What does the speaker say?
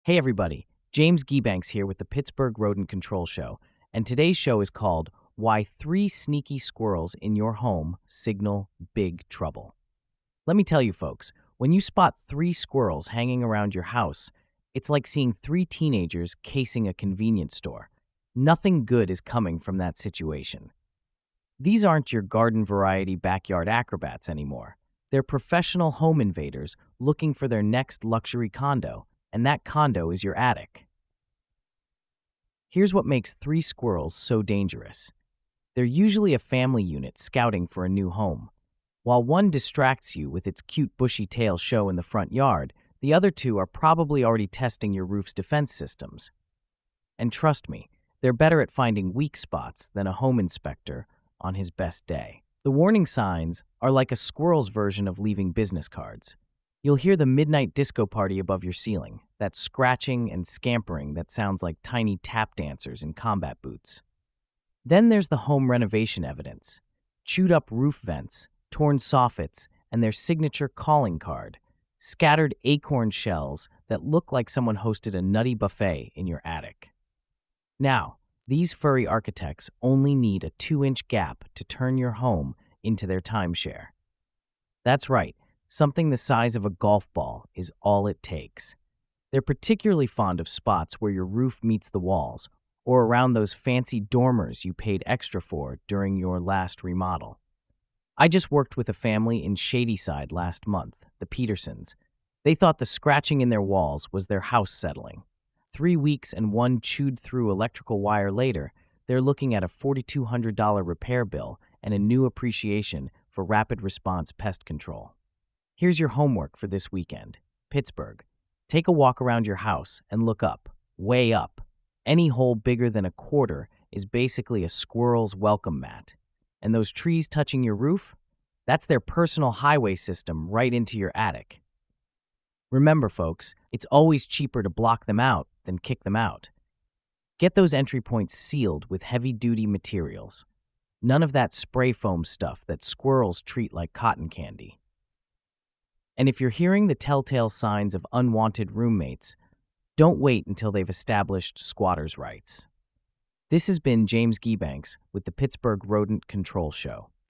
Hey everybody, James Gebanks here with the Pittsburgh Rodent Control Show, and today's show is called Why Three Sneaky Squirrels in Your Home Signal Big Trouble. Let me tell you folks, when you spot three squirrels hanging around your house, it's like seeing three teenagers casing a convenience store. Nothing good is coming from that situation. These aren't your garden variety backyard acrobats anymore. They're professional home invaders looking for their next luxury condo, and that condo is your attic. Here's what makes three squirrels so dangerous. They're usually a family unit scouting for a new home. While one distracts you with its cute bushy tail show in the front yard, the other two are probably already testing your roof's defense systems. And trust me, they're better at finding weak spots than a home inspector on his best day. The warning signs are like a squirrel's version of leaving business cards. You'll hear the midnight disco party above your ceiling, that scratching and scampering that sounds like tiny tap dancers in combat boots. Then there's the home renovation evidence: chewed up roof vents, torn soffits, and their signature calling card: scattered acorn shells that look like someone hosted a nutty buffet in your attic. Now, these furry architects only need a 2-inch gap to turn your home into their timeshare. That's right, something the size of a golf ball is all it takes. They're particularly fond of spots where your roof meets the walls, or around those fancy dormers you paid extra for during your last remodel. I just worked with a family in Shadyside last month, the Petersons. They thought the scratching in their walls was their house settling. 3 weeks and one chewed through electrical wire later, they're looking at a $4,200 repair bill and a new appreciation for rapid response pest control. Here's your homework for this weekend. Pittsburgh. Take a walk around your house and look up, way up. Any hole bigger than a quarter is basically a squirrel's welcome mat. And those trees touching your roof? That's their personal highway system right into your attic. Remember, folks, it's always cheaper to block them out than kick them out. Get those entry points sealed with heavy-duty materials. None of that spray foam stuff that squirrels treat like cotton candy. And if you're hearing the telltale signs of unwanted roommates, don't wait until they've established squatters' rights. This has been James Gebanks with the Pittsburgh Rodent Control Show.